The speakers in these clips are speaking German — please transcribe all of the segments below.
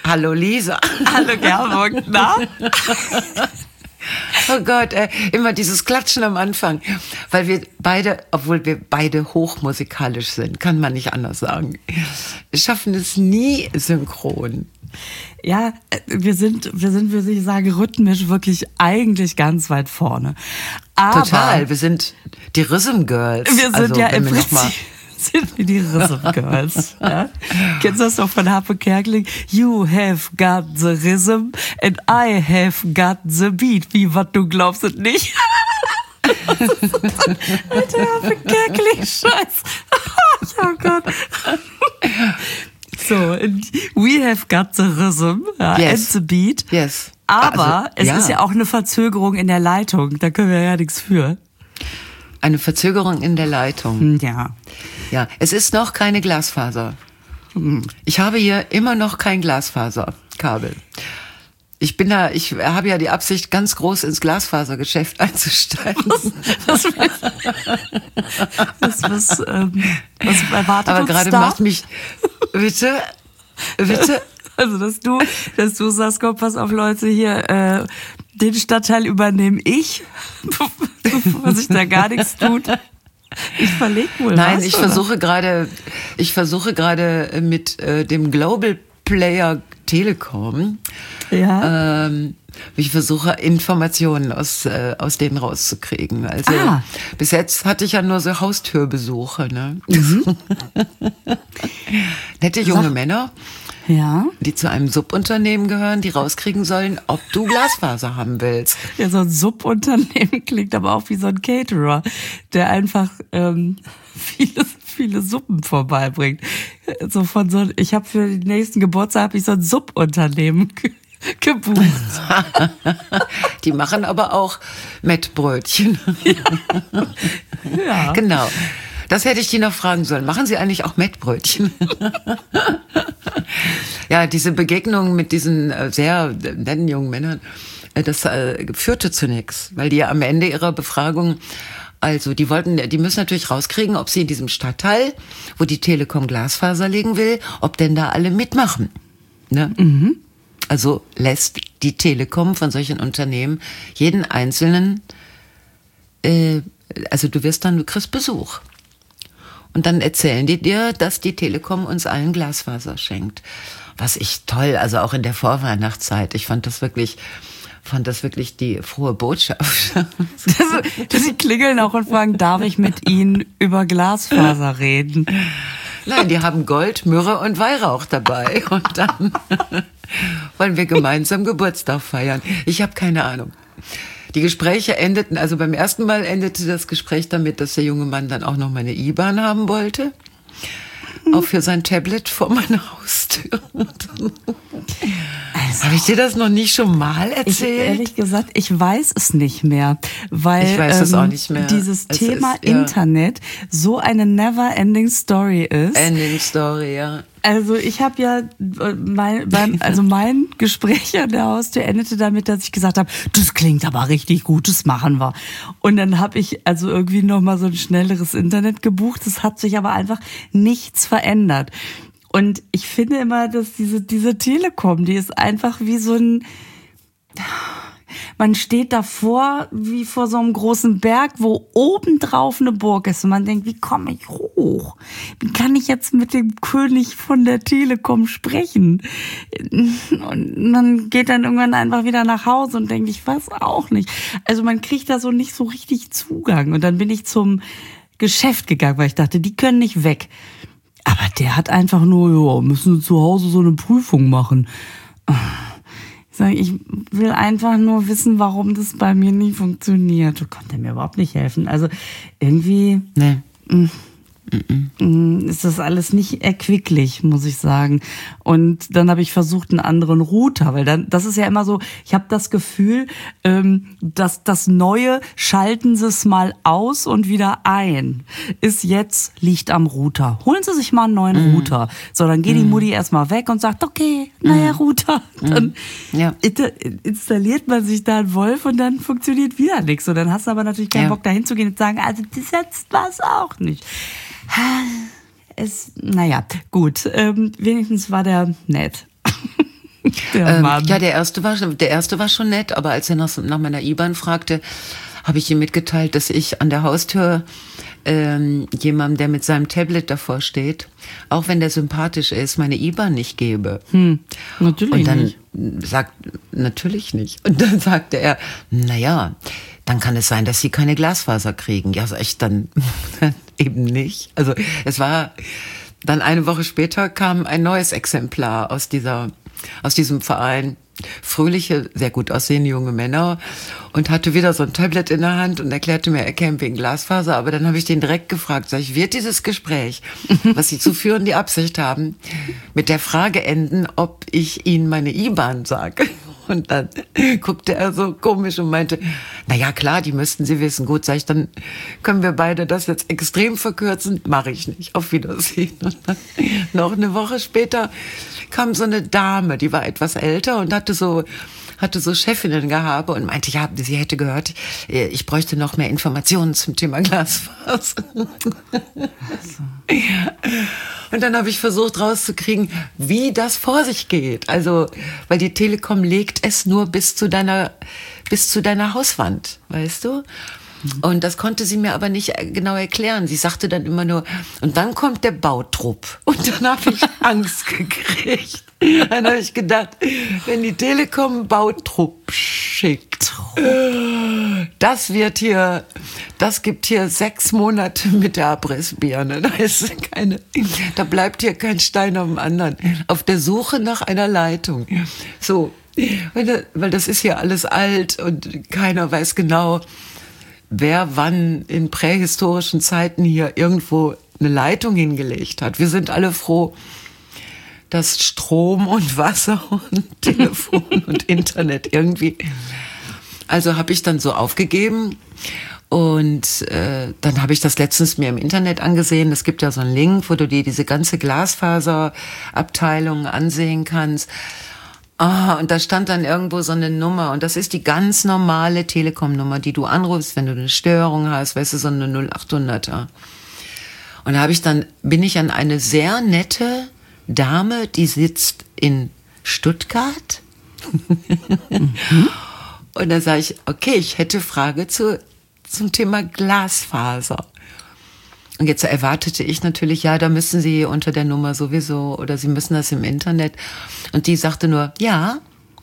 Hallo Lisa. Hallo Gerburg, na? Oh Gott, immer dieses Klatschen am Anfang. Weil wir beide, obwohl wir beide hochmusikalisch sind, kann man nicht anders sagen, schaffen es nie synchron. Ja, wir sind, würde ich sagen, rhythmisch wirklich eigentlich ganz weit vorne. Aber Total, wir sind die Rhythm Girls. wir sind also, ja wenn im wir noch mal Prinzip sind wir die Rhythm Girls. Ja? Kennst du das doch von Harpe Kerkeling? You have got the rhythm and I have got the beat. Wie, was, du glaubst es nicht? Alter, Harpe Kerkeling, Scheiß. Oh Gott. So, we have got the rhythm and the beat. Yes. Aber also, es ist ja auch eine Verzögerung in der Leitung. Da können wir ja nichts für. Eine Verzögerung in der Leitung. Ja. Ja, es ist noch keine Glasfaser. Ich habe hier immer noch kein Glasfaserkabel. Ich habe ja die Absicht, ganz groß ins Glasfasergeschäft einzusteigen. Was erwartet Aber uns gerade da? macht mich, bitte? Also, dass du sagst, komm, pass auf, Leute, hier, den Stadtteil übernehme ich, bevor sich da gar nichts tut. Ich verleg wohl Nein, was, ich oder? versuche gerade mit dem Global Player Telekom, Ja. ich versuche Informationen aus denen rauszukriegen. Also bis jetzt hatte ich ja nur so Haustürbesuche, ne? Nette junge Männer, Ja. die zu einem Subunternehmen gehören, die rauskriegen sollen, ob du Glasfaser haben willst. Ja, so ein Subunternehmen klingt aber auch wie so ein Caterer, der einfach viele Suppen vorbeibringt. So ich habe für den nächsten Geburtstag so ein Subunternehmen gebucht. Die machen aber auch Mettbrötchen. Ja. Genau. Das hätte ich die noch fragen sollen. Machen Sie eigentlich auch Mettbrötchen? Ja, diese Begegnung mit diesen sehr netten jungen Männern, das führte zu nichts, weil die ja am Ende ihrer Befragung, also die müssen natürlich rauskriegen, ob sie in diesem Stadtteil, wo die Telekom Glasfaser legen will, ob denn da alle mitmachen. Ne? Mhm. Also lässt die Telekom von solchen Unternehmen jeden einzelnen, also du kriegst Besuch. Und dann erzählen die dir, dass die Telekom uns allen Glasfaser schenkt. Was ich toll, also auch in der Vorweihnachtszeit. Ich fand das wirklich die frohe Botschaft. Sie klingeln auch und fragen, darf ich mit Ihnen über Glasfaser reden? Nein, die haben Gold, Myrrhe und Weihrauch dabei. Und dann wollen wir gemeinsam Geburtstag feiern. Ich habe keine Ahnung. Die Gespräche endeten, also beim ersten Mal endete das Gespräch damit, dass der junge Mann dann auch noch meine IBAN haben wollte. Auch für sein Tablet vor meiner Haustür. Habe ich dir das noch nicht schon mal erzählt? Ehrlich gesagt, ich weiß es nicht mehr, weil ich weiß es auch nicht mehr. Dieses Thema Internet so eine never-ending Story ist. Ending Story, ja. Also ich habe ja, mein Gespräch an der Haustür endete damit, dass ich gesagt habe, das klingt aber richtig gut, das machen wir. Und dann habe ich also irgendwie nochmal so ein schnelleres Internet gebucht. Es hat sich aber einfach nichts verändert. Und ich finde immer, dass diese Telekom, die ist einfach wie so ein... Man steht davor wie vor so einem großen Berg, wo obendrauf eine Burg ist. Und man denkt, wie komme ich hoch? Wie kann ich jetzt mit dem König von der Telekom sprechen? Und man geht dann irgendwann einfach wieder nach Hause und denkt, ich weiß auch nicht. Also man kriegt da so nicht so richtig Zugang. Und dann bin ich zum Geschäft gegangen, weil ich dachte, die können nicht weg. Aber der hat einfach nur, müssen zu Hause so eine Prüfung machen. Ich will einfach nur wissen, warum das bei mir nie funktioniert. Konnte mir überhaupt nicht helfen. Also irgendwie ist das alles nicht erquicklich, muss ich sagen. Und dann habe ich versucht, einen anderen Router, weil dann, das ist ja immer so, ich habe das Gefühl, dass das Neue, schalten Sie es mal aus und wieder ein, liegt am Router. Holen Sie sich mal einen neuen Router. So, dann geht die Mutti erstmal weg und sagt, okay, neuer Router. Dann installiert man sich da einen Wolf und dann funktioniert wieder nichts. Und dann hast du aber natürlich keinen Bock, da hinzugehen und zu sagen, also das jetzt war's auch nicht. Naja, gut. Wenigstens war der nett. Ja, der erste war schon nett, aber als er nach meiner IBAN fragte, habe ich ihm mitgeteilt, dass ich an der Haustür jemandem, der mit seinem Tablet davor steht, auch wenn der sympathisch ist, meine IBAN nicht gebe. Natürlich und dann nicht. Natürlich nicht. Und dann sagte er, naja, dann kann es sein, dass Sie keine Glasfaser kriegen. Ja, sag ich dann eben nicht. Also es war dann eine Woche später kam ein neues Exemplar aus diesem Verein. Fröhliche, sehr gut aussehende junge Männer und hatte wieder so ein Tablet in der Hand und erklärte mir, er käme wegen Glasfaser. Aber dann habe ich den direkt gefragt, sag ich, wird dieses Gespräch, was Sie zu führen die Absicht haben, mit der Frage enden, ob ich Ihnen meine IBAN sage? Und dann guckte er so komisch und meinte, na ja, klar, die müssten Sie wissen. Gut, sag ich, dann können wir beide das jetzt extrem verkürzen. Mache ich nicht. Auf Wiedersehen. Und dann noch eine Woche später kam so eine Dame, die war etwas älter und hatte so Chefinnengehabe und meinte, ja, sie hätte gehört, ich bräuchte noch mehr Informationen zum Thema Glasfaser. Und dann habe ich versucht rauszukriegen, wie das vor sich geht. Also, weil die Telekom legt es nur bis zu deiner Hauswand, weißt du? Und das konnte sie mir aber nicht genau erklären. Sie sagte dann immer nur, und dann kommt der Bautrupp. Und dann habe ich Angst gekriegt. Dann habe ich gedacht, wenn die Telekom Bautrupp schickt, das gibt hier 6 Monate mit der Abrissbirne. Da bleibt hier kein Stein auf dem anderen. Auf der Suche nach einer Leitung. So, weil das ist hier alles alt und keiner weiß genau, wer wann in prähistorischen Zeiten hier irgendwo eine Leitung hingelegt hat. Wir sind alle froh, dass Strom und Wasser und Telefon und Internet irgendwie. Also habe ich dann so aufgegeben und dann habe ich das letztens mir im Internet angesehen. Es gibt ja so einen Link, wo du dir diese ganze Glasfaserabteilung ansehen kannst. Und da stand dann irgendwo so eine Nummer und das ist die ganz normale Telekom-Nummer, die du anrufst, wenn du eine Störung hast, weißt du, so eine 0800er. Und da bin ich an eine sehr nette Dame, die sitzt in Stuttgart. Und dann sage ich, okay, ich hätte Frage zum Thema Glasfaser. Und jetzt erwartete ich natürlich, ja, da müssen Sie unter der Nummer sowieso oder Sie müssen das im Internet. Und die sagte nur, ja.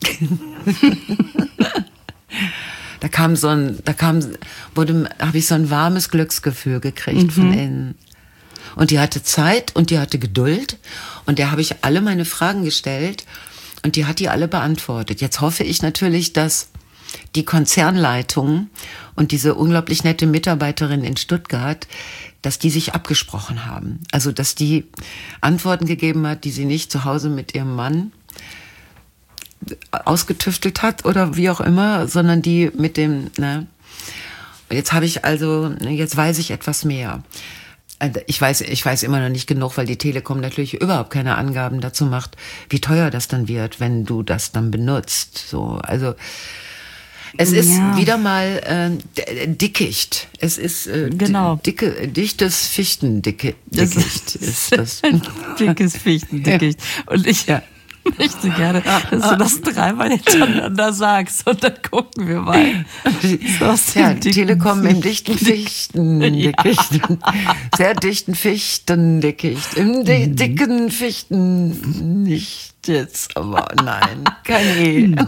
Habe ich so ein warmes Glücksgefühl gekriegt von innen. Und die hatte Zeit und die hatte Geduld. Und der habe ich alle meine Fragen gestellt und die hat die alle beantwortet. Jetzt hoffe ich natürlich, dass die Konzernleitung und diese unglaublich nette Mitarbeiterin in Stuttgart, dass die sich abgesprochen haben. Also, dass die Antworten gegeben hat, die sie nicht zu Hause mit ihrem Mann ausgetüftelt hat oder wie auch immer, sondern die mit dem, ne? Jetzt weiß ich etwas mehr. Ich weiß immer noch nicht genug, weil die Telekom natürlich überhaupt keine Angaben dazu macht, wie teuer das dann wird, wenn du das dann benutzt. So, also es ist wieder mal Dickicht. Es ist genau. dichtes Fichtendickicht. Ist das. Dickes Fichtendickicht. Ja. Und ich möchte gerne, dass du das 3-mal hintereinander sagst und dann gucken wir mal. Telekom im dichten Fichtendickicht. Ja. Sehr dichten Fichtendickicht. Im dicken Fichten nicht jetzt, aber nein, kein E.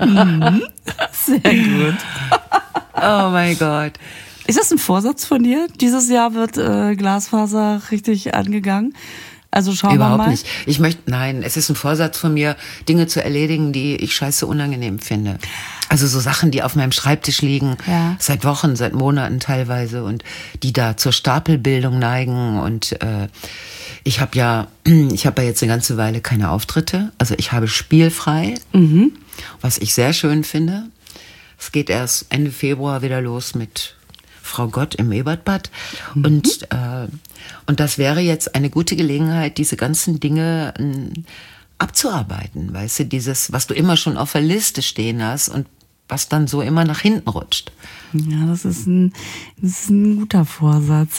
Sehr gut. Oh mein Gott. Ist das ein Vorsatz von dir? Dieses Jahr wird Glasfaser richtig angegangen? Also schauen wir mal. Überhaupt nicht. Nein, es ist ein Vorsatz von mir, Dinge zu erledigen, die ich scheiße unangenehm finde. Also so Sachen, die auf meinem Schreibtisch liegen, seit Wochen, seit Monaten teilweise und die da zur Stapelbildung neigen und ich habe ja jetzt eine ganze Weile keine Auftritte. Also ich habe spielfrei, was ich sehr schön finde. Es geht erst Ende Februar wieder los mit Frau Gott im Ebertbad. Und das wäre jetzt eine gute Gelegenheit, diese ganzen Dinge abzuarbeiten. Weißt du, dieses, was du immer schon auf der Liste stehen hast und was dann so immer nach hinten rutscht. Ja, das ist ein guter Vorsatz.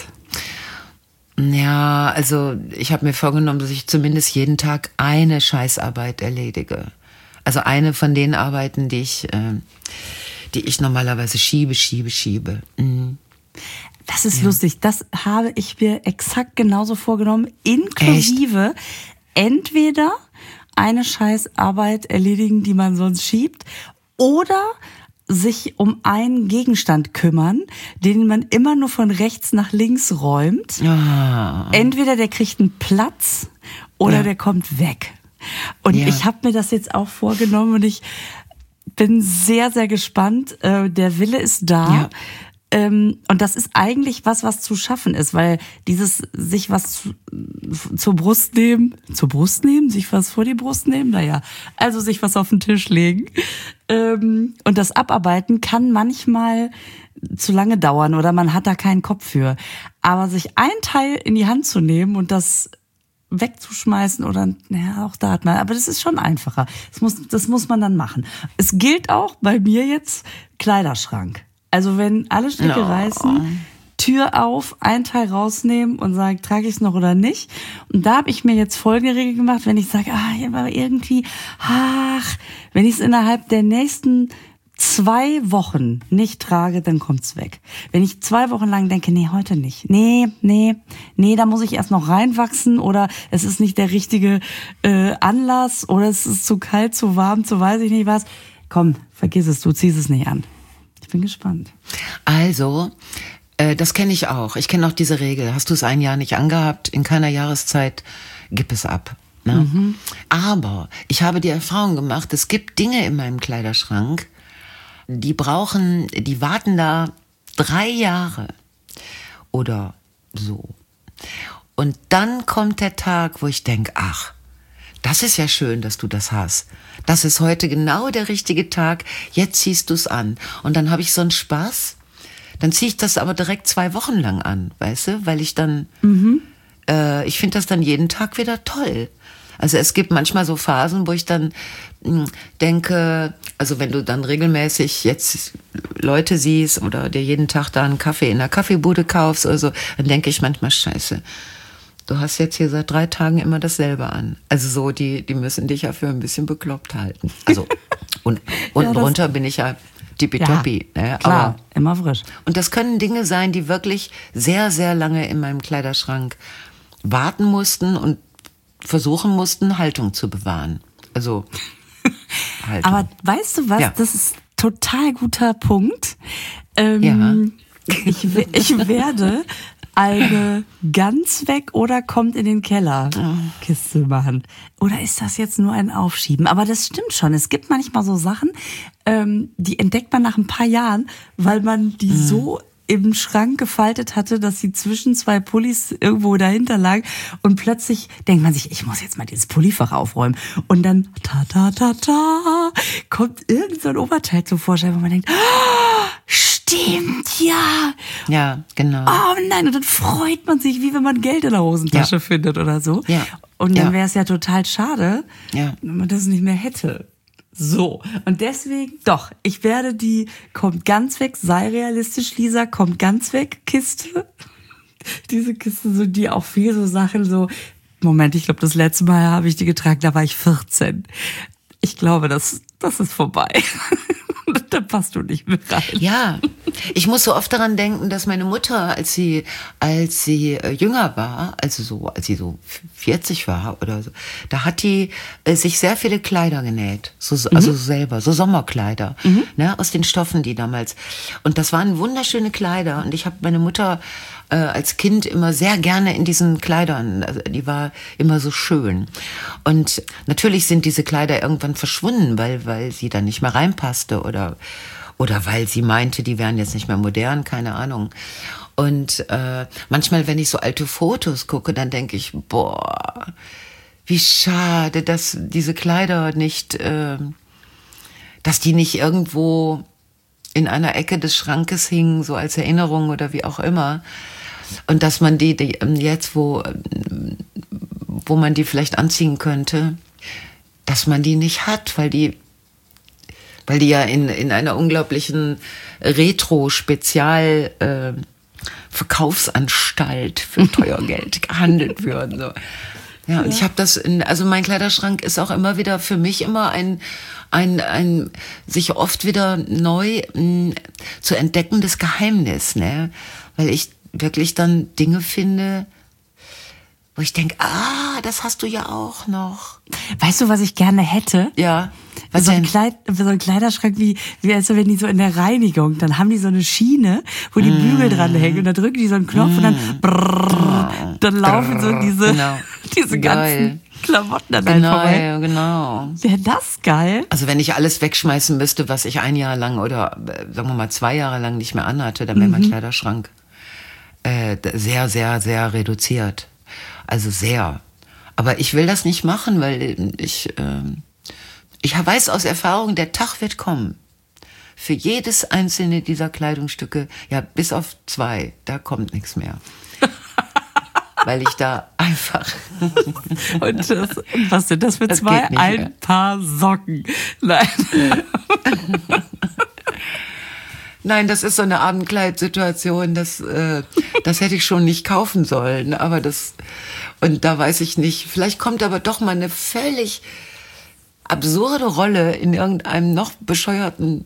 Ja, also ich habe mir vorgenommen, dass ich zumindest jeden Tag eine Scheißarbeit erledige. Also eine von den Arbeiten, die ich normalerweise schiebe. Mhm. Das ist lustig. Das habe ich mir exakt genauso vorgenommen. Inklusive entweder eine Scheißarbeit erledigen, die man sonst schiebt, oder sich um einen Gegenstand kümmern, den man immer nur von rechts nach links räumt. Ah. Entweder der kriegt einen Platz oder der kommt weg. Und ich habe mir das jetzt auch vorgenommen und ich bin sehr, sehr gespannt. Der Wille ist da. Ja. Und das ist eigentlich was zu schaffen ist, weil dieses sich was zur Brust nehmen, sich was vor die Brust nehmen, naja, also sich was auf den Tisch legen und das abarbeiten kann manchmal zu lange dauern oder man hat da keinen Kopf für. Aber sich ein Teil in die Hand zu nehmen und das wegzuschmeißen oder, auch da hat man, aber das ist schon einfacher. Das muss man dann machen. Es gilt auch bei mir jetzt Kleiderschrank. Also wenn alle Stricke reißen, Tür auf, ein Teil rausnehmen und sagen, trage ich es noch oder nicht. Und da habe ich mir jetzt folgende Regel gemacht, wenn ich sage, aber irgendwie, wenn ich es innerhalb der nächsten 2 Wochen nicht trage, dann kommt's weg. Wenn ich 2 Wochen lang denke, nee, heute nicht. Nee, da muss ich erst noch reinwachsen oder es ist nicht der richtige Anlass oder es ist zu kalt, zu warm, zu weiß ich nicht was. Komm, vergiss es, du ziehst es nicht an. Ich bin gespannt. Also, das kenne ich auch. Ich kenne auch diese Regel. Hast du es ein Jahr nicht angehabt, in keiner Jahreszeit, gib es ab. Ne? Mhm. Aber ich habe die Erfahrung gemacht, es gibt Dinge in meinem Kleiderschrank, die warten da 3 Jahre oder so. Und dann kommt der Tag, wo ich denke, das ist ja schön, dass du das hast. Das ist heute genau der richtige Tag. Jetzt ziehst du es an. Und dann habe ich so einen Spaß. Dann ziehe ich das aber direkt 2 Wochen lang an, weißt du? Weil ich dann, ich finde das dann jeden Tag wieder toll. Also es gibt manchmal so Phasen, wo ich dann denke, also wenn du dann regelmäßig jetzt Leute siehst oder dir jeden Tag da einen Kaffee in der Kaffeebude kaufst oder so, dann denke ich manchmal, scheiße, du hast jetzt hier seit 3 Tagen immer dasselbe an. Also so, die müssen dich ja für ein bisschen bekloppt halten. Also und unten drunter bin ich ja tippitoppi. Ja, ne? Klar, aber immer frisch. Und das können Dinge sein, die wirklich sehr, sehr lange in meinem Kleiderschrank warten mussten und versuchen mussten, Haltung zu bewahren. Also Haltung. Aber weißt du was? Ja. Das ist total guter Punkt. Ich werde eine ganz weg oder kommt in den Keller Kiste machen. Oder ist das jetzt nur ein Aufschieben? Aber das stimmt schon. Es gibt manchmal so Sachen, die entdeckt man nach ein paar Jahren, weil man die so im Schrank gefaltet hatte, dass sie zwischen 2 Pullis irgendwo dahinter lag und plötzlich denkt man sich, ich muss jetzt mal dieses Pullifach aufräumen und dann kommt irgend so ein Oberteil zum Vorschein, wo man denkt, stimmt, ja. Ja, genau. Oh nein, und dann freut man sich, wie wenn man Geld in der Hosentasche findet oder so. Ja. Und dann wäre es ja total schade, wenn man das nicht mehr hätte. So, und deswegen, ich werde die kommt ganz weg, sei realistisch, Lisa, kommt ganz weg, Kiste. Diese Kiste, so die auch viel so Sachen so, Moment, ich glaube, das letzte Mal habe ich die getragen, da war ich 14. Ich glaube, das ist vorbei. Da passt du nicht mehr rein. Ja, ich muss so oft daran denken, dass meine Mutter, als sie jünger war, als sie so 40 war oder so, da hat die sich sehr viele Kleider genäht, also selber, so Sommerkleider, ne, aus den Stoffen, die damals. Und das waren wunderschöne Kleider. Und ich habe meine Mutter als Kind immer sehr gerne in diesen Kleidern, also die war immer so schön. Und natürlich sind diese Kleider irgendwann verschwunden, weil sie da nicht mehr reinpasste oder weil sie meinte, die wären jetzt nicht mehr modern, keine Ahnung. Und manchmal, wenn ich so alte Fotos gucke, dann denke ich, boah, wie schade, dass diese Kleider nicht, dass die nicht irgendwo in einer Ecke des Schrankes hingen, so als Erinnerung oder wie auch immer. Und dass man die jetzt, wo man die vielleicht anziehen könnte, dass man die nicht hat, weil die ja in einer unglaublichen Retro-Spezial-Verkaufsanstalt für teuer Geld gehandelt würden. So. Ja, und ich habe das also mein Kleiderschrank ist auch immer wieder für mich immer ein sich oft wieder neu zu entdeckendes Geheimnis, ne? Weil ich wirklich dann Dinge finde, wo ich denke, das hast du ja auch noch. Weißt du, was ich gerne hätte? Ja. So ein Kleiderschrank wie also wenn die so in der Reinigung, dann haben die so eine Schiene, wo die Bügel dran hängen und da drücken die so einen Knopf und dann laufen so diese ganzen Klamotten dann halt vorbei. Genau. Wäre das geil? Also wenn ich alles wegschmeißen müsste, was ich ein Jahr lang oder sagen wir mal 2 Jahre lang nicht mehr anhatte, dann wäre mein Kleiderschrank sehr, sehr, sehr reduziert. Also sehr. Aber ich will das nicht machen, weil ich weiß aus Erfahrung, der Tag wird kommen. Für jedes einzelne dieser Kleidungsstücke, ja, bis auf 2, da kommt nichts mehr. Weil ich da einfach... Und was sind das für 2? Ein Paar Socken. Nein. Nein, das ist so eine Abendkleidsituation, das hätte ich schon nicht kaufen sollen, aber und da weiß ich nicht, vielleicht kommt aber doch mal eine völlig absurde Rolle in irgendeinem noch bescheuerteren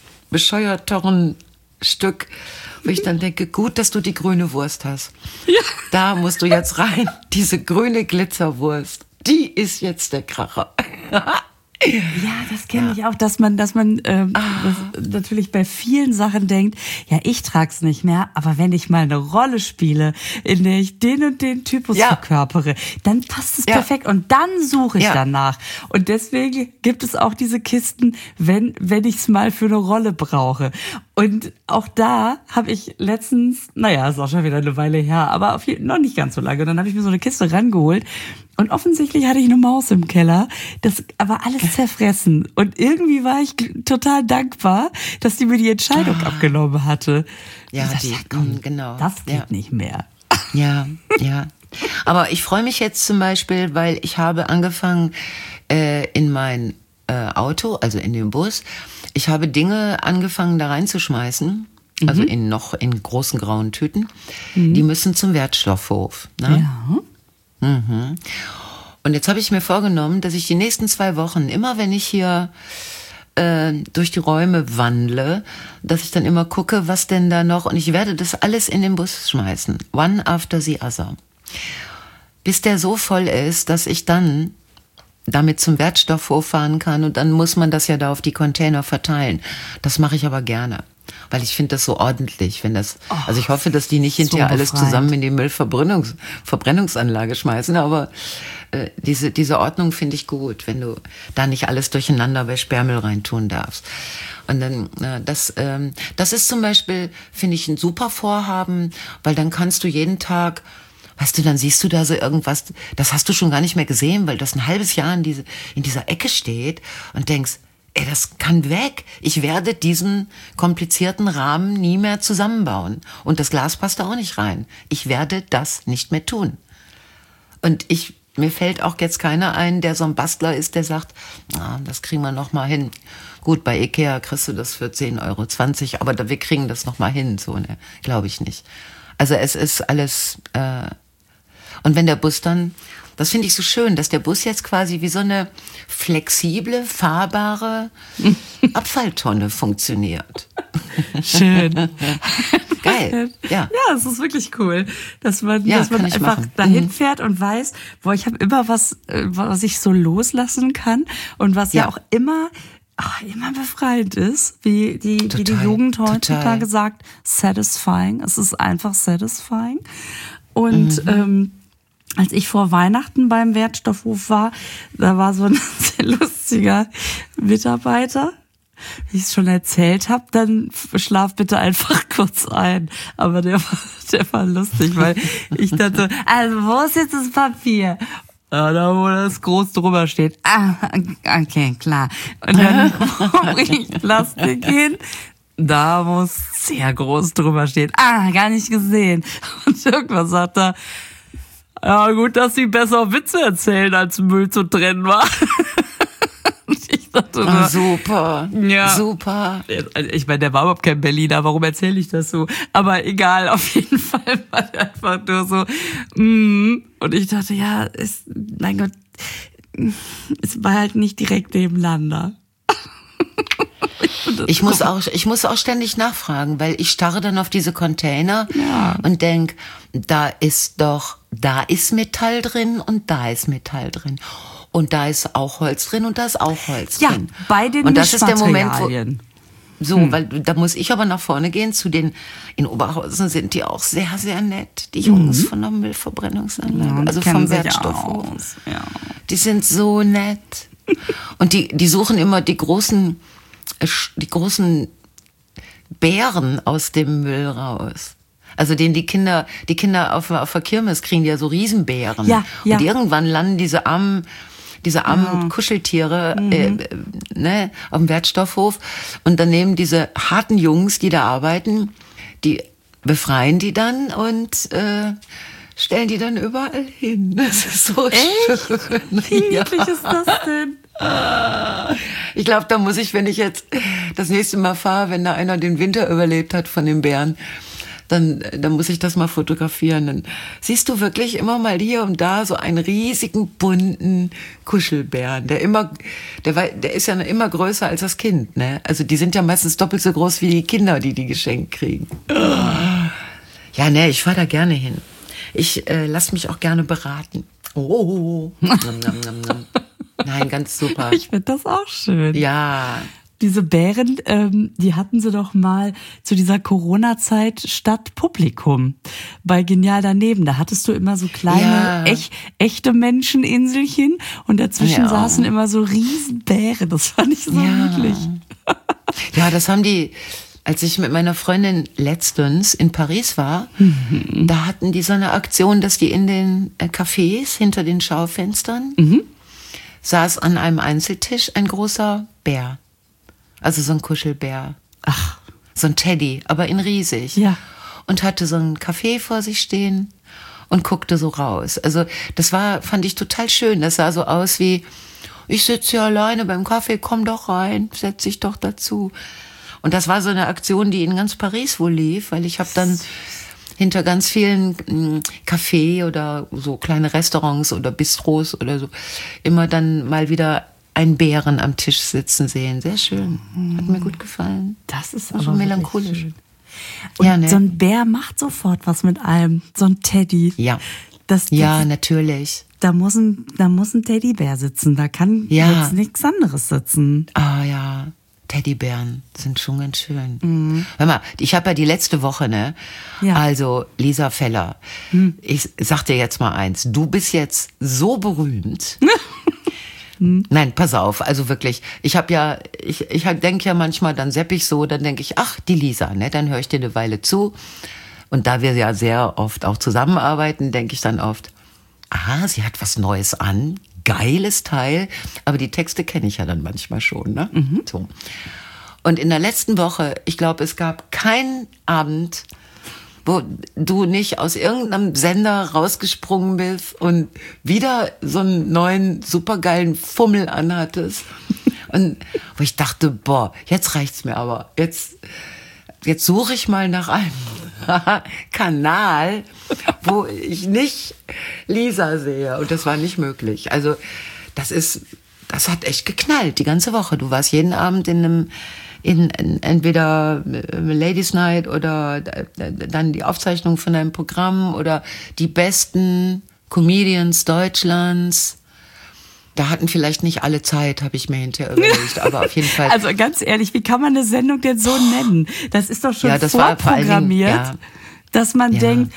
Stück, wo ich dann denke, gut, dass du die grüne Wurst hast. Ja. Da musst du jetzt rein, diese grüne Glitzerwurst, die ist jetzt der Kracher. Ja, das kenne ich auch, dass man das natürlich bei vielen Sachen denkt, ja, ich trag's nicht mehr, aber wenn ich mal eine Rolle spiele, in der ich den und den Typus verkörpere, dann passt es perfekt und dann suche ich danach. Und deswegen gibt es auch diese Kisten, wenn ich es mal für eine Rolle brauche. Und auch da habe ich letztens, ist auch schon wieder eine Weile her, aber noch nicht ganz so lange. Und dann habe ich mir so eine Kiste rangeholt. Und offensichtlich hatte ich eine Maus im Keller, das aber alles zerfressen. Und irgendwie war ich total dankbar, dass die mir die Entscheidung abgenommen hatte. Ja, genau. Das geht nicht mehr. Ja. Aber ich freue mich jetzt zum Beispiel, weil ich habe angefangen in mein Auto, also in den Bus, ich habe Dinge angefangen da reinzuschmeißen, also in großen grauen Tüten. Die müssen zum Wertstoffhof. Ne? Ja. Mhm. Und jetzt habe ich mir vorgenommen, dass ich die nächsten 2 Wochen, immer wenn ich hier durch die Räume wandle, dass ich dann immer gucke, was denn da noch, und ich werde das alles in den Bus schmeißen. One after the other. Bis der so voll ist, dass ich dann damit zum Wertstoffhof fahren kann und dann muss man das ja da auf die Container verteilen. Das mache ich aber gerne. Weil ich finde das so ordentlich, also ich hoffe, dass die nicht hinterher alles zusammen in die Müllverbrennungsanlage schmeißen, aber diese Ordnung finde ich gut, wenn du da nicht alles durcheinander bei Sperrmüll reintun darfst. Und dann, das ist zum Beispiel, finde ich, ein super Vorhaben, weil dann kannst du jeden Tag, weißt du, dann siehst du da so irgendwas, das hast du schon gar nicht mehr gesehen, weil das ein halbes Jahr in dieser Ecke steht und denkst, das kann weg. Ich werde diesen komplizierten Rahmen nie mehr zusammenbauen. Und das Glas passt da auch nicht rein. Ich werde das nicht mehr tun. Und mir fällt auch jetzt keiner ein, der so ein Bastler ist, der sagt, das kriegen wir noch mal hin. Gut, bei Ikea kriegst du das für 10,20 €, aber wir kriegen das noch mal hin. So, ne? Glaube ich nicht. Also es ist alles... Und wenn der Bus dann, das finde ich so schön, dass der Bus jetzt quasi wie so eine flexible, fahrbare Abfalltonne funktioniert. Schön. Geil. Ja, es ist wirklich cool, dass man einfach dahin fährt und weiß, ich habe immer was ich so loslassen kann und was ja auch immer befreiend ist, wie die Jugend heutzutage sagt, satisfying. Es ist einfach satisfying. Und als ich vor Weihnachten beim Wertstoffhof war, da war so ein sehr lustiger Mitarbeiter. Wie ich es schon erzählt habe, dann schlaf bitte einfach kurz ein. Aber der war lustig, weil ich dachte, also wo ist jetzt das Papier? Ja, da wo das groß drüber steht. Okay, klar. Und dann bringe ich Plastik hin. Da muss sehr groß drüber stehen. Gar nicht gesehen. Und irgendwann sagt er, ja gut, dass sie besser Witze erzählen, als Müll zu trennen war. Und ich dachte, gesagt. Oder? Super, Ja. super. Ich meine, der war überhaupt kein Berliner, warum erzähle ich das so? Aber egal, auf jeden Fall war der einfach nur so, Und ich dachte, ja, mein Gott, es war halt nicht direkt nebeneinander. Ich muss auch ständig nachfragen, weil ich starre dann auf diese Container und denk, da ist Metall drin und da ist Metall drin. Und da ist auch Holz drin und da ist auch Holz drin. Ja, bei den und das ist der Moment, Mischmaterialien. weil da muss ich aber nach vorne gehen zu den, in Oberhausen sind die auch sehr, sehr nett, die Jungs von der Müllverbrennungsanlage, Ja, also kennen vom sich Wertstoffhof. aus. Ja. Die sind so nett. Und die suchen immer die großen Bären aus dem Müll raus. Also die Kinder auf der Kirmes kriegen ja so Riesenbären. Ja. Und irgendwann landen diese armen Kuscheltiere auf dem Wertstoffhof. Und dann nehmen diese harten Jungs, die da arbeiten, die befreien die dann und stellen die dann überall hin. Das ist so schön. Wie niedlich ist das denn? Ich glaube, da muss ich, wenn ich jetzt das nächste Mal fahre, wenn da einer den Winter überlebt hat von den Bären, dann muss ich das mal fotografieren. Dann siehst du wirklich immer mal hier und da so einen riesigen, bunten Kuschelbären. Der ist ja immer größer als das Kind, ne? Also die sind ja meistens doppelt so groß wie die Kinder, die geschenkt kriegen. Ja, ne, ich fahre da gerne hin. Ich lasse mich auch gerne beraten. Oh. Nein, ganz super. Ich finde das auch schön. Ja. Diese Bären, die hatten sie doch mal zu dieser Corona-Zeit statt Publikum bei Genial daneben. Da hattest du immer so kleine, echte Menscheninselchen und dazwischen saßen immer so Riesenbären. Das fand ich so niedlich. Ja, das haben die, als ich mit meiner Freundin letztens in Paris war, da hatten die so eine Aktion, dass die in den Cafés hinter den Schaufenstern saß an einem Einzeltisch ein großer Bär. Also so ein Kuschelbär. Ach. So ein Teddy, aber in riesig. Ja. Und hatte so einen Kaffee vor sich stehen und guckte so raus. Also fand ich total schön. Das sah so aus wie, ich sitze hier alleine beim Kaffee, komm doch rein, setz dich doch dazu. Und das war so eine Aktion, die in ganz Paris wohl lief, weil ich habe dann hinter ganz vielen Cafés oder so kleine Restaurants oder Bistros oder so immer dann mal wieder einen Bären am Tisch sitzen sehen. Sehr schön. Hat mir gut gefallen. Das ist so aber melancholisch. Schön. Und ja, ne? So ein Bär macht sofort was mit einem. So ein Teddy. Ja. Das natürlich. Da muss ein Teddybär sitzen. Da kann jetzt nichts anderes sitzen. Ah ja. Teddybären sind schon ganz schön. Hör mal, ich habe ja die letzte Woche, ne? Ja. Also Lisa Feller, ich sag dir jetzt mal eins, du bist jetzt so berühmt. Nein, pass auf, also wirklich, ich denke ja manchmal, dann sepp ich so, dann denke ich, ach, die Lisa, ne? Dann höre ich dir eine Weile zu. Und da wir ja sehr oft auch zusammenarbeiten, denke ich dann oft, sie hat was Neues an. Geiles Teil, aber die Texte kenne ich ja dann manchmal schon, ne? So. Und in der letzten Woche, ich glaube, es gab keinen Abend, wo du nicht aus irgendeinem Sender rausgesprungen bist und wieder so einen neuen, supergeilen Fummel anhattest. Und wo ich dachte, boah, jetzt reicht's mir aber. Jetzt suche ich mal nach einem Kanal, wo ich nicht Lisa sehe. Und das war nicht möglich. Also das hat echt geknallt, die ganze Woche. Du warst jeden Abend in entweder Ladies Night oder dann die Aufzeichnung von einem Programm oder die besten Comedians Deutschlands. Da hatten vielleicht nicht alle Zeit, habe ich mir hinterher überlegt, aber auf jeden Fall. Also ganz ehrlich, wie kann man eine Sendung denn so nennen? Das ist doch schon das war vor allen Dingen, dass man denkt,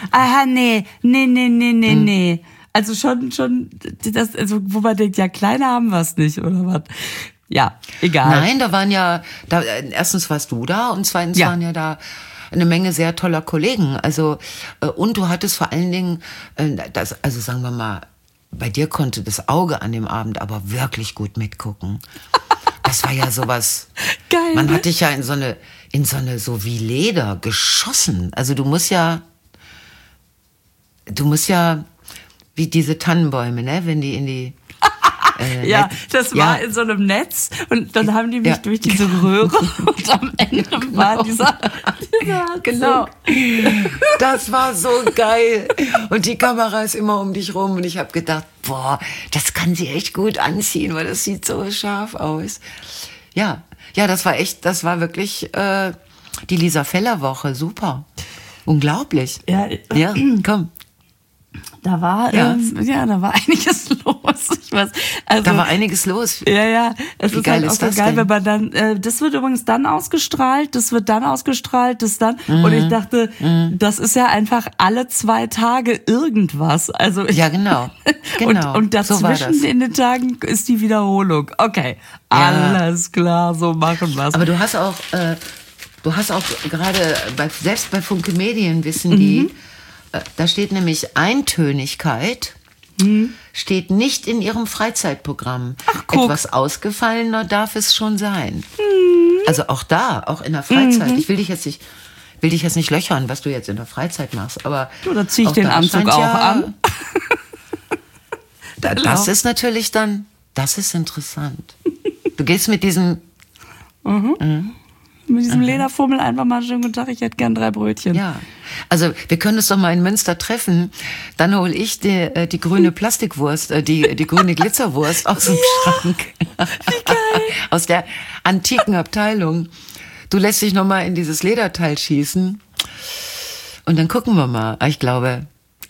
nee. Also schon, wo man denkt, ja, kleine haben wir es nicht, oder was? Ja, egal. Nein, erstens warst du da und zweitens waren ja da eine Menge sehr toller Kollegen. Also, und du hattest vor allen Dingen, also sagen wir mal, bei dir konnte das Auge an dem Abend aber wirklich gut mitgucken. Das war ja sowas. Geil. Man hat dich ja in so eine so wie Leder geschossen. Also du musst ja wie diese Tannenbäume, ne, wenn die Ja, das war in so einem Netz und dann haben die mich durch diese Röhre und am Ende war dieser Genau. Das war so geil. Und die Kamera ist immer um dich rum und ich habe gedacht, boah, das kann sie echt gut anziehen, weil das sieht so scharf aus. Ja, das war wirklich die Lisa Feller Woche, super. Unglaublich. Ja, komm. Da war da war einiges los. Ich weiß, also, da war einiges los. Ja. Es Wie ist geil halt auch ist so das geil, denn? wenn man dann, das wird übrigens dann ausgestrahlt, das dann. Und ich dachte, das ist ja einfach alle 2 Tage irgendwas. Also ja, genau. Und dazwischen so war das. in den Tagen ist die Wiederholung. Okay, alles klar, so machen wir's. Aber du hast auch gerade, selbst bei Funke Medien wissen die, da steht nämlich Eintönigkeit, steht nicht in ihrem Freizeitprogramm. Ach, guck. Etwas ausgefallener darf es schon sein. Also auch in der Freizeit. Ich will dich jetzt nicht löchern, was du jetzt in der Freizeit machst, aber du, da zieh ich auch den da Anzug scheint auch an. Das ist natürlich dann, das ist interessant. Du gehst mit diesem Mit diesem Lederfummel einfach mal schönen guten Tag, ich hätte gern 3 Brötchen. Ja, also wir können uns doch mal in Münster treffen. Dann hole ich die grüne Plastikwurst, die grüne Glitzerwurst aus dem Schrank. Wie geil. Aus der antiken Abteilung. Du lässt dich noch mal in dieses Lederteil schießen. Und dann gucken wir mal. Ich glaube.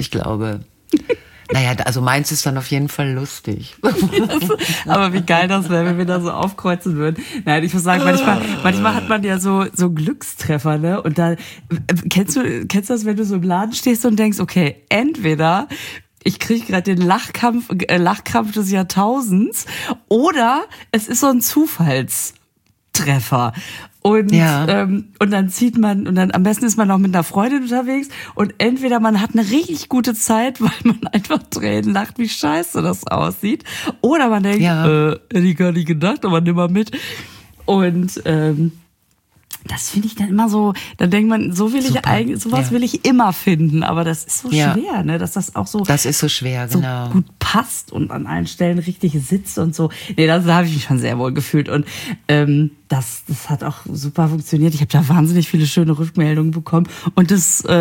Naja, also meins ist dann auf jeden Fall lustig. Aber wie geil das wäre, wenn wir da so aufkreuzen würden. Nein, ich muss sagen, manchmal hat man ja so Glückstreffer, ne? Und da, kennst du das, wenn du so im Laden stehst und denkst, okay, entweder ich kriege gerade den Lachkrampf des Jahrtausends oder es ist so ein Zufallstreffer. Und dann und dann am besten ist man auch mit einer Freundin unterwegs und entweder man hat eine richtig gute Zeit, weil man einfach Tränen lacht, wie scheiße das aussieht, oder man denkt, hätte ich gar nicht gedacht, aber nimm mal mit. Und das finde ich dann immer so, da denkt man, sowas will ich immer finden, aber das ist so schwer, ne, dass das auch so. Das ist so schwer, genau. So gut passt und an allen Stellen richtig sitzt und so. Nee, da habe ich mich schon sehr wohl gefühlt und das hat auch super funktioniert. Ich habe da wahnsinnig viele schöne Rückmeldungen bekommen und das ist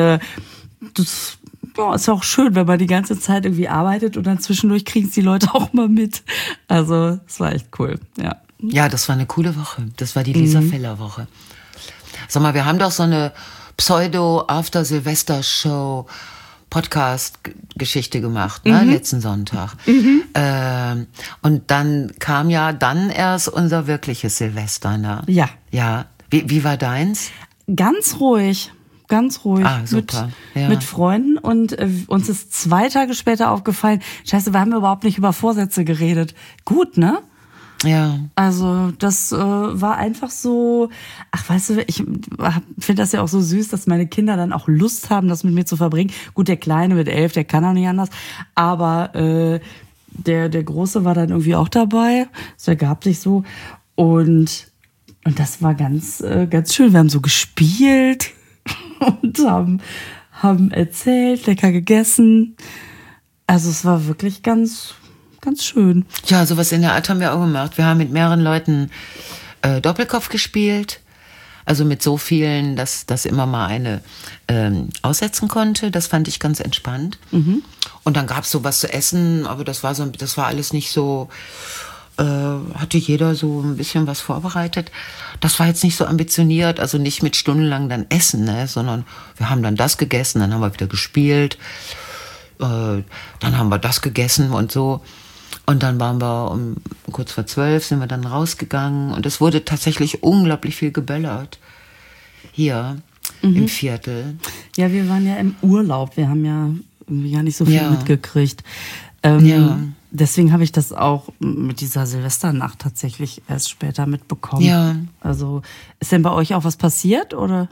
auch schön, wenn man die ganze Zeit irgendwie arbeitet und dann zwischendurch kriegen es die Leute auch mal mit. Also, es war echt cool, ja. Ja, das war eine coole Woche. Das war die Lisa Feller Woche. Sag mal, wir haben doch so eine Pseudo-After-Silvester-Show Podcast-Geschichte gemacht, ne, letzten Sonntag. Und dann kam ja dann erst unser wirkliches Silvester, ne? Ja. Ja. Wie war deins? Ganz ruhig. Ah, super. Mit Freunden und uns ist 2 Tage später aufgefallen, scheiße, wir haben überhaupt nicht über Vorsätze geredet. Gut, ne? Ja. Also das war einfach so, ach weißt du, ich finde das ja auch so süß, dass meine Kinder dann auch Lust haben, das mit mir zu verbringen. Gut, der Kleine mit 11, der kann auch nicht anders, aber der Große war dann irgendwie auch dabei, es ergab sich so und das war ganz schön. Wir haben so gespielt und haben erzählt, lecker gegessen. Also es war wirklich ganz schön. Ja, sowas in der Art haben wir auch gemacht. Wir haben mit mehreren Leuten Doppelkopf gespielt. Also mit so vielen, dass immer mal eine aussetzen konnte. Das fand ich ganz entspannt. Und dann gab's so was zu essen, aber das war alles nicht so, hatte jeder so ein bisschen was vorbereitet. Das war jetzt nicht so ambitioniert, also nicht mit stundenlang dann Essen, ne, sondern wir haben dann das gegessen, dann haben wir wieder gespielt, dann haben wir das gegessen und so. Und dann waren wir um kurz vor 12 sind wir dann rausgegangen und es wurde tatsächlich unglaublich viel geböllert hier im Viertel. Ja, wir waren ja im Urlaub, wir haben ja irgendwie gar nicht so viel mitgekriegt. Deswegen habe ich das auch mit dieser Silvesternacht tatsächlich erst später mitbekommen. Ja. Also ist denn bei euch auch was passiert oder?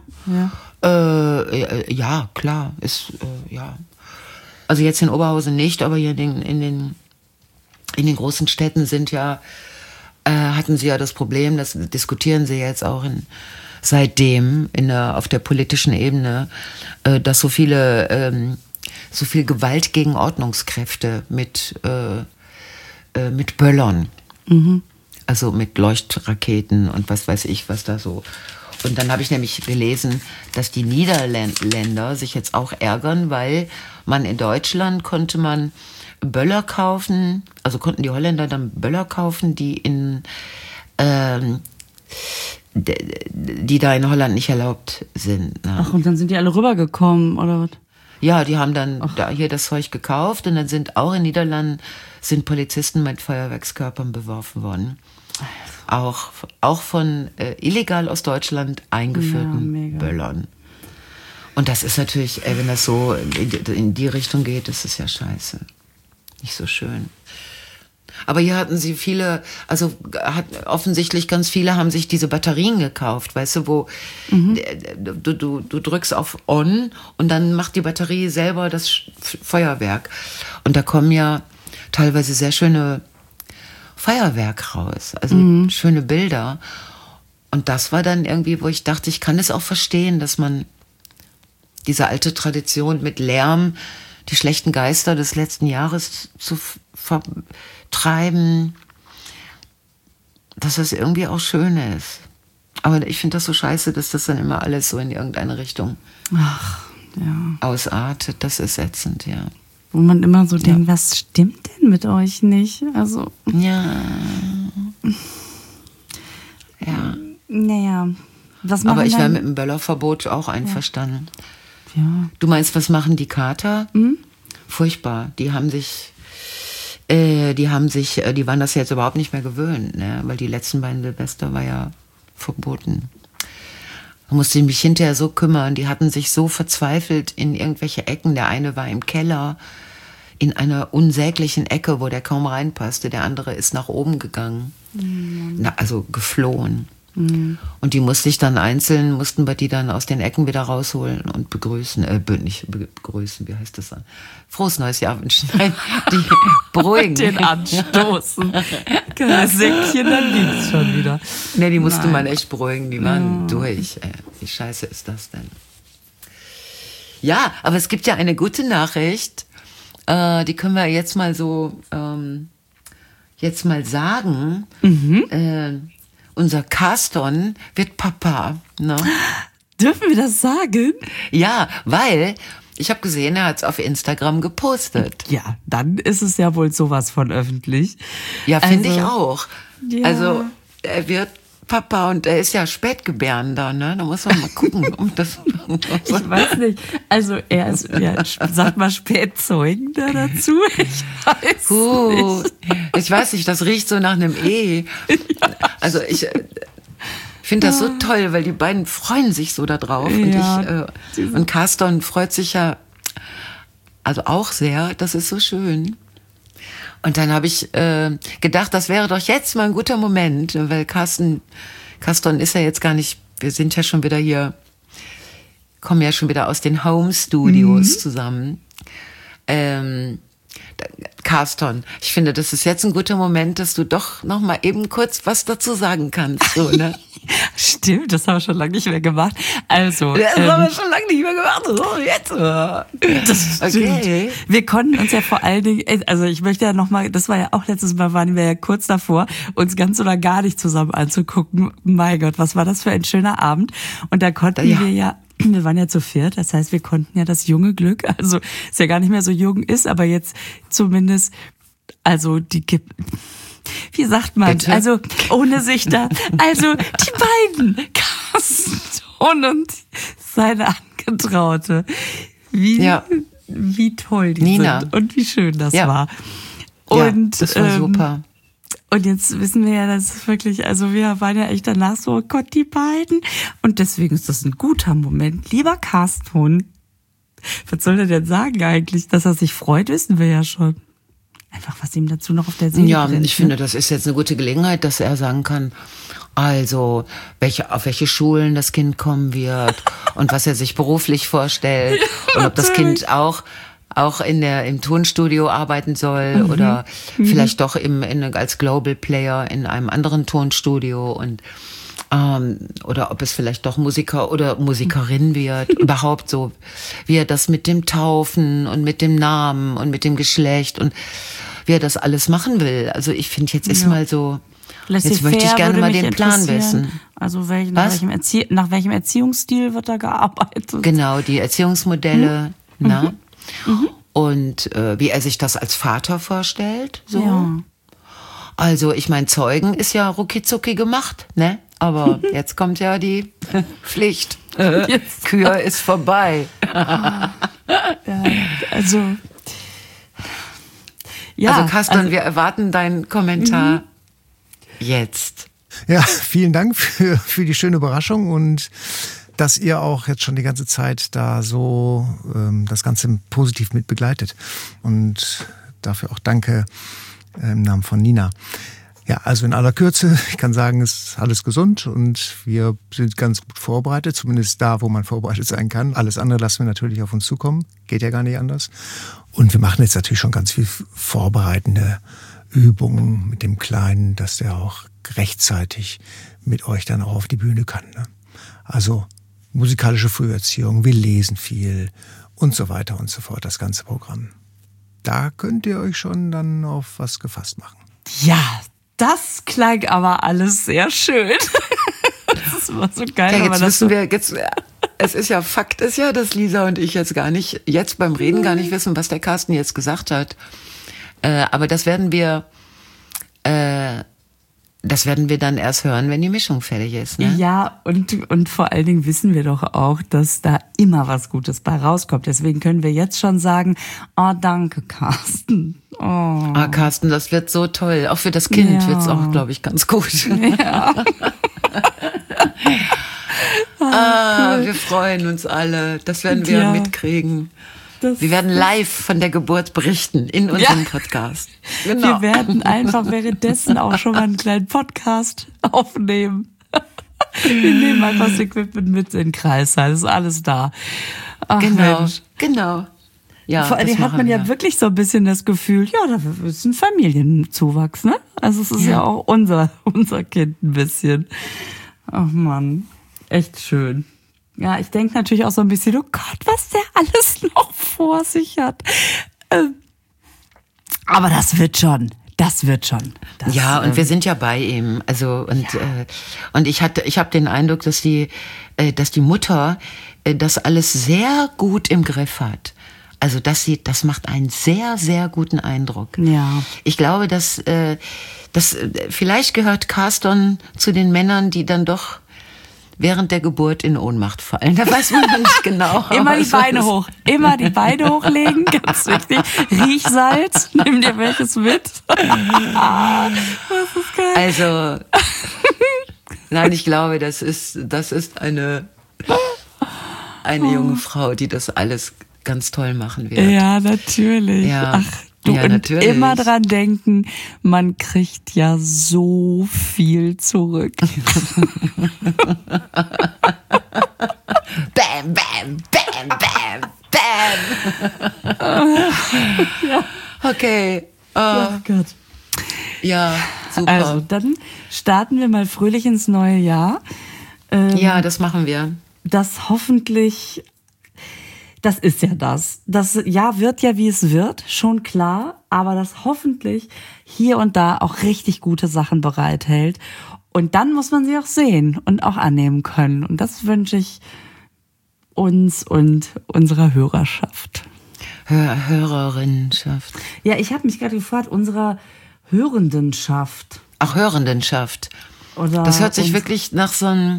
Ja, klar, ja. Also jetzt in Oberhausen nicht, aber hier in den großen Städten hatten sie ja das Problem, das diskutieren sie jetzt auch seitdem auf der politischen Ebene, dass so viel Gewalt gegen Ordnungskräfte mit mit Böllern. Also mit Leuchtraketen und was weiß ich, was da so. Und dann habe ich nämlich gelesen, dass die Niederländer sich jetzt auch ärgern, weil man in Deutschland konnte man Böller kaufen, also konnten die Holländer dann Böller kaufen, die da in Holland nicht erlaubt sind. Ne? Ach, und dann sind die alle rübergekommen, oder was? Ja, die haben dann da hier das Zeug gekauft und dann sind auch in Niederlanden Polizisten mit Feuerwerkskörpern beworfen worden. Auch von illegal aus Deutschland eingeführten Böllern. Und das ist natürlich, wenn das so in die Richtung geht, ist es ja scheiße. Nicht so schön. Aber hier hatten sie viele, also offensichtlich ganz viele haben sich diese Batterien gekauft, weißt du, wo du drückst auf On und dann macht die Batterie selber das Feuerwerk. Und da kommen ja teilweise sehr schöne Feuerwerk raus, also schöne Bilder. Und das war dann irgendwie, wo ich dachte, ich kann es auch verstehen, dass man diese alte Tradition mit Lärm, die schlechten Geister des letzten Jahres zu vertreiben, dass das irgendwie auch schön ist. Aber ich finde das so scheiße, dass das dann immer alles so in irgendeine Richtung ausartet. Das ist ätzend, ja. Wo man immer so denkt, was stimmt denn mit euch nicht? Also. Ja. Naja. Was machen aber ich wäre mit dem Böllerverbot auch einverstanden. Ja. Du meinst, was machen die Kater? Furchtbar. Die waren das jetzt überhaupt nicht mehr gewöhnt, ne? Weil die letzten beiden Silvester war ja verboten. Da musste ich mich hinterher so kümmern. Die hatten sich so verzweifelt in irgendwelche Ecken. Der eine war im Keller in einer unsäglichen Ecke, wo der kaum reinpasste. Der andere ist nach oben gegangen. Also geflohen. Und die mussten wir die dann aus den Ecken wieder rausholen und begrüßen, nicht begrüßen, wie heißt das dann? Frohes neues Jahr wünschen. Nein, die beruhigen. Den anstoßen. Säckchen, dann liegt's schon wieder. Ne, die musste man echt beruhigen, die waren durch. Wie scheiße ist das denn? Ja, aber es gibt ja eine gute Nachricht, die können wir jetzt mal so, sagen. Unser Carston wird Papa. Ne? Dürfen wir das sagen? Ja, weil ich habe gesehen, er hat es auf Instagram gepostet. Ja, dann ist es ja wohl sowas von öffentlich. Ja, finde ich auch. Ja. Also er wird Papa und er ist ja Spätgebärender, ne? Da muss man mal gucken, ob das... Ich weiß nicht. Also er ist, sagt mal Spätzeugender dazu. Ich weiß nicht. Ich weiß nicht, das riecht so nach einem E. Also ich finde das so toll, weil die beiden freuen sich so da drauf. Und Carston freut sich ja also auch sehr. Das ist so schön. Und dann habe ich gedacht, das wäre doch jetzt mal ein guter Moment, weil Carston ist ja jetzt gar nicht, wir sind ja schon wieder hier, kommen ja schon wieder aus den Home Studios zusammen. Carston, ich finde, das ist jetzt ein guter Moment, dass du doch noch mal eben kurz was dazu sagen kannst. So, ne? Stimmt, das haben wir schon lange nicht mehr gemacht. Also, das haben wir schon lange nicht mehr gemacht. So, jetzt. Das stimmt. Okay. Wir konnten uns ja vor allen Dingen, also ich möchte ja noch mal, das war ja auch letztes Mal, waren wir ja kurz davor, uns ganz oder gar nicht zusammen anzugucken. Mein Gott, was war das für ein schöner Abend. Und da konnten wir waren ja zu viert, das heißt, wir konnten ja das junge Glück, also ist ja gar nicht mehr so jung ist, aber jetzt zumindest, also wie sagt man, Bitte? also ohne sich da, also die beiden, Carston und seine Angetraute, wie toll die Nina sind und wie schön das war. Und ja, das war super. Und jetzt wissen wir ja, dass es wirklich, also wir waren ja echt danach so, oh Gott, die beiden. Und deswegen ist das ein guter Moment. Lieber Carston, was soll er denn sagen eigentlich? Dass er sich freut, wissen wir ja schon. Einfach, was ihm dazu noch auf der Seele brennt. Ich finde, das ist jetzt eine gute Gelegenheit, dass er sagen kann, also auf welche Schulen das Kind kommen wird und was er sich beruflich vorstellt und ob das Kind auch im Tonstudio arbeiten soll oder vielleicht doch als Global Player in einem anderen Tonstudio und oder ob es vielleicht doch Musiker oder Musikerin wird. Überhaupt so, wie er das mit dem Taufen und mit dem Namen und mit dem Geschlecht und wie er das alles machen will. Also ich finde, jetzt ist mal so, jetzt Laissez-faire möchte ich gerne würde mal mich den Plan interessieren. wissen. Also nach welchem Erziehungsstil wird da gearbeitet? Genau, die Erziehungsmodelle, na? Und wie er sich das als Vater vorstellt. So. Ja. Also ich meine, Zeugen ist ja rucki-zucki gemacht, ne? Aber jetzt kommt ja die Pflicht. Kür ist vorbei. Ja, also... Ja, Also Carsten, wir erwarten deinen Kommentar jetzt. Ja, vielen Dank für die schöne Überraschung und dass ihr auch jetzt schon die ganze Zeit da so das Ganze positiv mit begleitet. Und dafür auch danke im Namen von Nina. Ja, also in aller Kürze, ich kann sagen, es ist alles gesund und wir sind ganz gut vorbereitet, zumindest da, wo man vorbereitet sein kann. Alles andere lassen wir natürlich auf uns zukommen, geht ja gar nicht anders. Und wir machen jetzt natürlich schon ganz viel vorbereitende Übungen mit dem Kleinen, dass der auch rechtzeitig mit euch dann auch auf die Bühne kann. Ne? Also musikalische Früherziehung, wir lesen viel und so weiter und so fort, das ganze Programm. Da könnt ihr euch schon dann auf was gefasst machen. Ja, das klang aber alles sehr schön. Das ist immer so geil. Ja, jetzt wissen wir, es ist ja, Fakt ist ja, dass Lisa und ich jetzt beim Reden gar nicht wissen, was der Carsten jetzt gesagt hat. Aber das werden wir dann erst hören, wenn die Mischung fertig ist. Ne? Ja, und vor allen Dingen wissen wir doch auch, dass da immer was Gutes bei rauskommt. Deswegen können wir jetzt schon sagen, oh, danke, Carsten. Oh. Ah, Carsten, das wird so toll. Auch für das Kind wird's auch, glaube ich, ganz gut. Ja. Cool. Wir freuen uns alle. Das werden wir mitkriegen. Wir werden live von der Geburt berichten in unserem Podcast. Genau. Wir werden einfach währenddessen auch schon mal einen kleinen Podcast aufnehmen. Wir nehmen einfach das Equipment mit in den Kreissaal. Das ist alles da. Ach, Genau. Ja, vor allem hat man ja wirklich so ein bisschen das Gefühl, ja, da ist ein Familienzuwachs, ne? Also es ist ja auch unser Kind ein bisschen. Ach Mann, echt schön. Ja, ich denke natürlich auch so ein bisschen, oh Gott, was der alles noch vor sich hat. Aber das wird schon. Ja, und wir sind ja bei ihm. Also und ich habe den Eindruck, dass die Mutter das alles sehr gut im Griff hat. Also das macht einen sehr, sehr guten Eindruck. Ja. Ich glaube, dass vielleicht gehört Carsten zu den Männern, die dann doch während der Geburt in Ohnmacht fallen. Da weiß man nicht genau. Immer die Beine hoch. Immer die Beine hochlegen, ganz wichtig. Riechsalz, nimm dir welches mit. Das ist geil. Also, nein, ich glaube, das ist eine junge Frau, die das alles ganz toll machen wird. Ja, natürlich. Ja. Ach, und natürlich. Immer dran denken, man kriegt ja so viel zurück. Bam, bam, bam, bam, bam. Ja. Okay. Oh Gott. Ja, super. Also, dann starten wir mal fröhlich ins neue Jahr. Ja, das machen wir. Das hoffentlich... Das ist ja das. Das Jahr wird ja, wie es wird, schon klar, aber das hoffentlich hier und da auch richtig gute Sachen bereithält. Und dann muss man sie auch sehen und auch annehmen können. Und das wünsche ich uns und unserer Hörerschaft. Hörerinnenschaft. Ja, ich habe mich gerade gefragt, unserer Hörendenschaft. Ach, Hörendenschaft. Oder das hört sich wirklich nach so einem...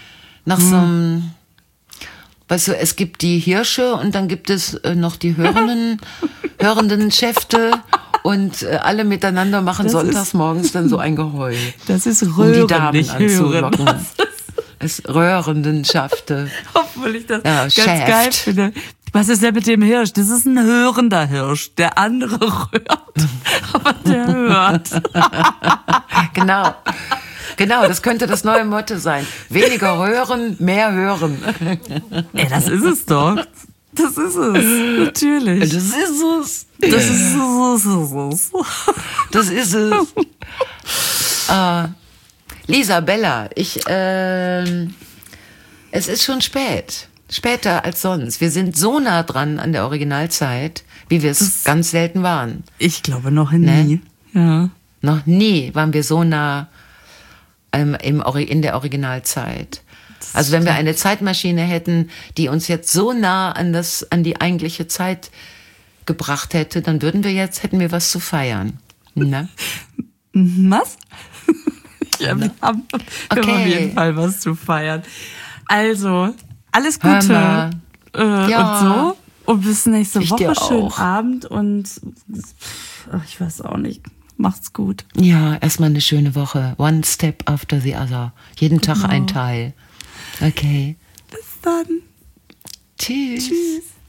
Weißt du, es gibt die Hirsche und dann gibt es noch die hörenden Schäfte und alle miteinander machen das sonntags morgens dann so ein Geheul. Das ist Röhren, um die Damen nicht anzulocken. Es röhrenden Schafte. Obwohl ich das ja, ganz geil finde. Was ist denn mit dem Hirsch? Das ist ein hörender Hirsch. Der andere rührt, aber der hört. Genau, das könnte das neue Motto sein. Weniger röhren, mehr hören. Ja, das ist es doch. Das ist es. Natürlich. Das ist es. Das ist es. Lisa, Bella, es ist schon spät. Später als sonst. Wir sind so nah dran an der Originalzeit, wie wir es ganz selten waren. Ich glaube noch nie. Ja. Noch nie waren wir so nah in der Originalzeit. Also wenn wir eine Zeitmaschine hätten, die uns jetzt so nah an die eigentliche Zeit gebracht hätte, dann hätten wir was zu feiern. Ne? Was? Ja, wir haben auf jeden Fall was zu feiern. Also, alles Gute und so. Und bis nächste Woche. Schönen Abend und ich weiß auch nicht. Macht's gut. Ja, erstmal eine schöne Woche. One step after the other. Jeden Tag ein Teil. Okay. Bis dann. Tschüss. Tschüss.